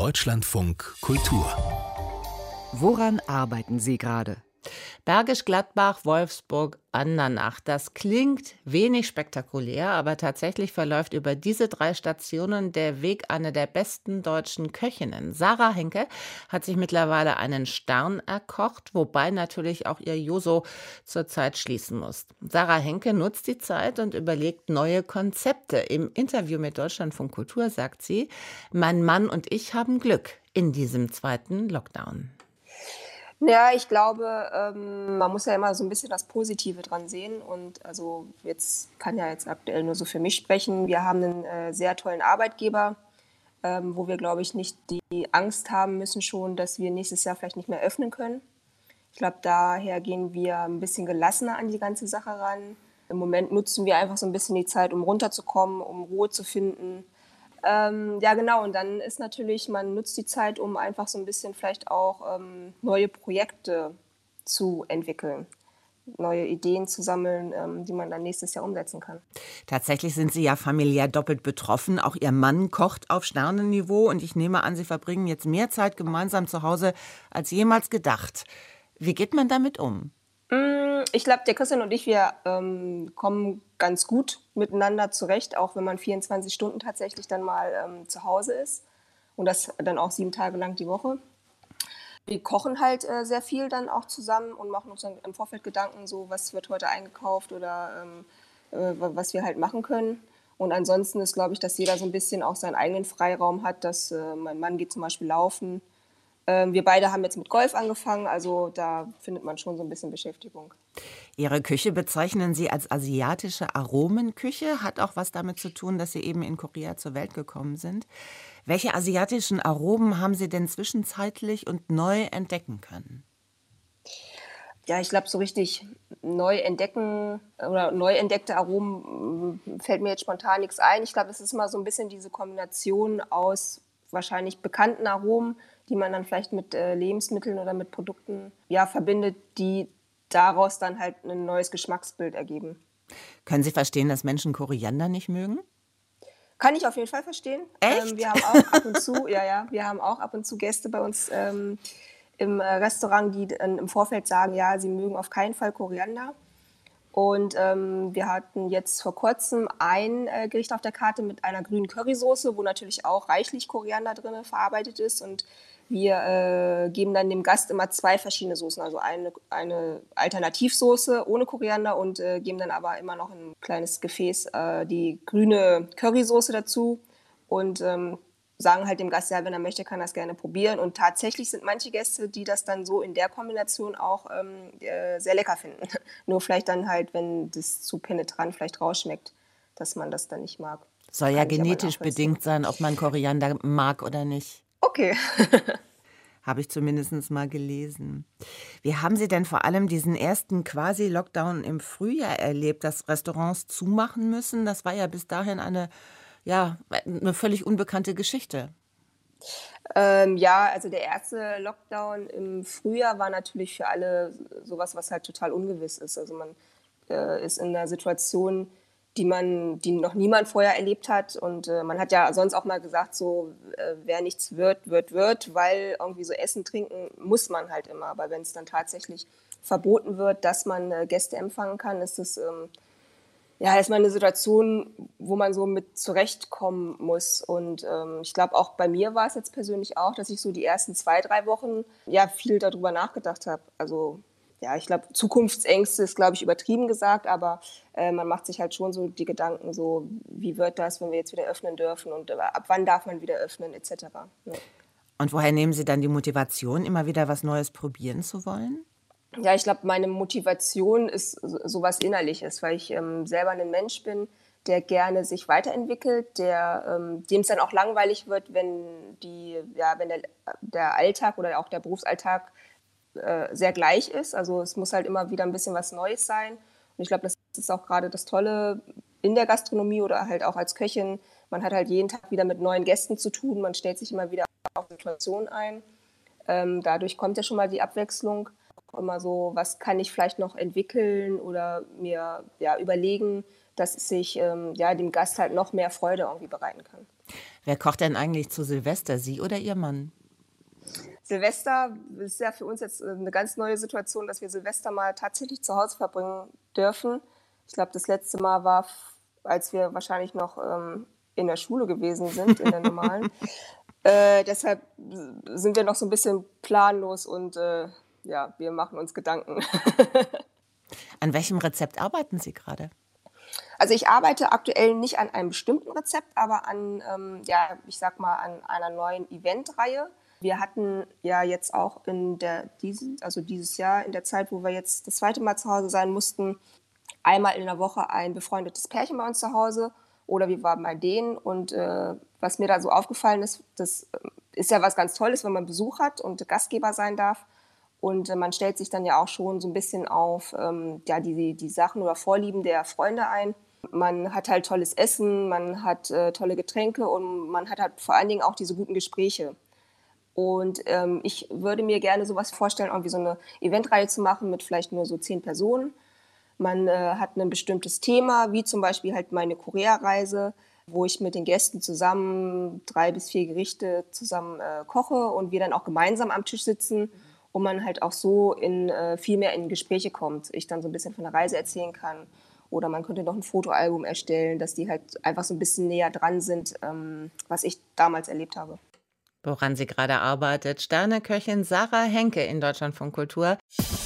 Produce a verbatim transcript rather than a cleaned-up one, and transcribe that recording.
Deutschlandfunk Kultur. Woran arbeiten Sie gerade? Bergisch Gladbach, Wolfsburg, Andernach. Das klingt wenig spektakulär, aber tatsächlich verläuft über diese drei Stationen der Weg einer der besten deutschen Köchinnen. Sarah Henke hat sich mittlerweile einen Stern erkocht, wobei natürlich auch ihr Juso zurzeit schließen muss. Sarah Henke nutzt die Zeit und überlegt neue Konzepte. Im Interview mit Deutschlandfunk Kultur sagt sie, mein Mann und ich haben Glück in diesem zweiten Lockdown. Ja, ich glaube, ähm, man muss ja immer so ein bisschen das Positive dran sehen. Und also jetzt kann ja jetzt aktuell nur so für mich sprechen. Wir haben einen äh, sehr tollen Arbeitgeber, ähm, wo wir, glaube ich, nicht die Angst haben müssen schon, dass wir nächstes Jahr vielleicht nicht mehr öffnen können. Ich glaube, daher gehen wir ein bisschen gelassener an die ganze Sache ran. Im Moment nutzen wir einfach so ein bisschen die Zeit, um runterzukommen, um Ruhe zu finden. Ähm, ja, genau. Und dann ist natürlich, man nutzt die Zeit, um einfach so ein bisschen vielleicht auch ähm, neue Projekte zu entwickeln, neue Ideen zu sammeln, ähm, die man dann nächstes Jahr umsetzen kann. Tatsächlich sind Sie ja familiär doppelt betroffen. Auch Ihr Mann kocht auf Sternenniveau und ich nehme an, Sie verbringen jetzt mehr Zeit gemeinsam zu Hause als jemals gedacht. Wie geht man damit um? Ich glaube, der Christian und ich, wir ähm, kommen ganz gut miteinander zurecht, auch wenn man vierundzwanzig Stunden tatsächlich dann mal ähm, zu Hause ist und das dann auch sieben Tage lang die Woche. Wir kochen halt äh, sehr viel dann auch zusammen und machen uns dann im Vorfeld Gedanken, so was wird heute eingekauft oder ähm, äh, was wir halt machen können. Und ansonsten ist, glaube ich, dass jeder so ein bisschen auch seinen eigenen Freiraum hat, dass äh, mein Mann geht zum Beispiel laufen. Wir beide haben jetzt mit Golf angefangen, also da findet man schon so ein bisschen Beschäftigung. Ihre Küche bezeichnen Sie als asiatische Aromenküche, hat auch was damit zu tun, dass Sie eben in Korea zur Welt gekommen sind. Welche asiatischen Aromen haben Sie denn zwischenzeitlich und neu entdecken können? Ja, ich glaube, so richtig neu entdecken oder neu entdeckte Aromen fällt mir jetzt spontan nichts ein. Ich glaube, es ist immer so ein bisschen diese Kombination aus wahrscheinlich bekannten Aromen, die man dann vielleicht mit äh, Lebensmitteln oder mit Produkten ja, verbindet, die daraus dann halt ein neues Geschmacksbild ergeben. Können Sie verstehen, dass Menschen Koriander nicht mögen? Kann ich auf jeden Fall verstehen. Echt? Ähm, wir haben auch ab und zu, ja, ja, wir haben auch ab und zu Gäste bei uns ähm, im äh, Restaurant, die äh, im Vorfeld sagen, ja, sie mögen auf keinen Fall Koriander. Und ähm, wir hatten jetzt vor kurzem ein äh, Gericht auf der Karte mit einer grünen Currysoße, wo natürlich auch reichlich Koriander drin verarbeitet ist. Und wir äh, geben dann dem Gast immer zwei verschiedene Soßen, also eine, eine Alternativsoße ohne Koriander und äh, geben dann aber immer noch in ein kleines Gefäß äh, die grüne Currysoße dazu und ähm, sagen halt dem Gast, ja, wenn er möchte, kann er das gerne probieren. Und tatsächlich sind manche Gäste, die das dann so in der Kombination auch ähm, äh, sehr lecker finden. Nur vielleicht dann halt, wenn das zu penetrant vielleicht rausschmeckt, dass man das dann nicht mag. Soll ja genetisch bedingt sein, ob man Koriander mag oder nicht. Okay. Habe ich zumindest mal gelesen. Wie haben Sie denn vor allem diesen ersten Quasi-Lockdown im Frühjahr erlebt, dass Restaurants zumachen müssen? Das war ja bis dahin eine Ja, eine völlig unbekannte Geschichte. Ähm, ja, also der erste Lockdown im Frühjahr war natürlich für alle sowas, was halt total ungewiss ist. Also man äh, ist in einer Situation, die man, die noch niemand vorher erlebt hat. Und äh, man hat ja sonst auch mal gesagt, so äh, wer nichts wird, wird, wird, weil irgendwie so Essen, Trinken muss man halt immer. Aber wenn es dann tatsächlich verboten wird, dass man äh, Gäste empfangen kann, ist es ähm, ja, erstmal eine Situation, wo man so mit zurechtkommen muss. Und ähm, ich glaube, auch bei mir war es jetzt persönlich auch, dass ich so die ersten zwei, drei Wochen ja viel darüber nachgedacht habe. Also ja, ich glaube, Zukunftsängste ist, glaube ich, übertrieben gesagt, aber äh, man macht sich halt schon so die Gedanken, so wie wird das, wenn wir jetzt wieder öffnen dürfen und äh, ab wann darf man wieder öffnen et cetera. Ja. Und woher nehmen Sie dann die Motivation, immer wieder was Neues probieren zu wollen? Ja, ich glaube, meine Motivation ist sowas Innerliches, weil ich ähm, selber ein Mensch bin, der gerne sich weiterentwickelt, der ähm, dem es dann auch langweilig wird, wenn die, ja, wenn der, der Alltag oder auch der Berufsalltag äh, sehr gleich ist. Also es muss halt immer wieder ein bisschen was Neues sein. Und ich glaube, das ist auch gerade das Tolle in der Gastronomie oder halt auch als Köchin. Man hat halt jeden Tag wieder mit neuen Gästen zu tun. Man stellt sich immer wieder auf Situationen ein. Ähm, dadurch kommt ja schon mal die Abwechslung. Immer so, was kann ich vielleicht noch entwickeln oder mir ja, überlegen, dass ich ähm, ja, dem Gast halt noch mehr Freude irgendwie bereiten kann. Wer kocht denn eigentlich zu Silvester, Sie oder Ihr Mann? Silvester ist ja für uns jetzt äh, eine ganz neue Situation, dass wir Silvester mal tatsächlich zu Hause verbringen dürfen. Ich glaube, das letzte Mal war, f- als wir wahrscheinlich noch ähm, in der Schule gewesen sind, in der normalen. Äh, deshalb sind wir noch so ein bisschen planlos und äh, ja, wir machen uns Gedanken. An welchem Rezept arbeiten Sie gerade? Also ich arbeite aktuell nicht an einem bestimmten Rezept, aber an, ähm, ja, ich sag mal, an einer neuen Eventreihe. Wir hatten ja jetzt auch in der diesen, also dieses Jahr in der Zeit, wo wir jetzt das zweite Mal zu Hause sein mussten, einmal in der Woche ein befreundetes Pärchen bei uns zu Hause oder wir waren bei denen. Und äh, was mir da so aufgefallen ist, das äh, ist ja was ganz Tolles, wenn man Besuch hat und Gastgeber sein darf. Und äh, man stellt sich dann ja auch schon so ein bisschen auf ähm, ja, die, die Sachen oder Vorlieben der Freunde ein. Man hat halt tolles Essen, man hat äh, tolle Getränke und man hat halt vor allen Dingen auch diese guten Gespräche. Und ähm, ich würde mir gerne sowas vorstellen, irgendwie so eine Eventreihe zu machen mit vielleicht nur so zehn Personen. Man äh, hat ein bestimmtes Thema, wie zum Beispiel halt meine Korea-Reise, wo ich mit den Gästen zusammen drei bis vier Gerichte zusammen äh, koche und wir dann auch gemeinsam am Tisch sitzen und man halt auch so in, äh, viel mehr in Gespräche kommt. Ich dann so ein bisschen von der Reise erzählen kann. Oder man könnte noch ein Fotoalbum erstellen, dass die halt einfach so ein bisschen näher dran sind, ähm, was ich damals erlebt habe. Woran sie gerade arbeitet. Sterneköchin Sarah Henke in Deutschlandfunk Kultur.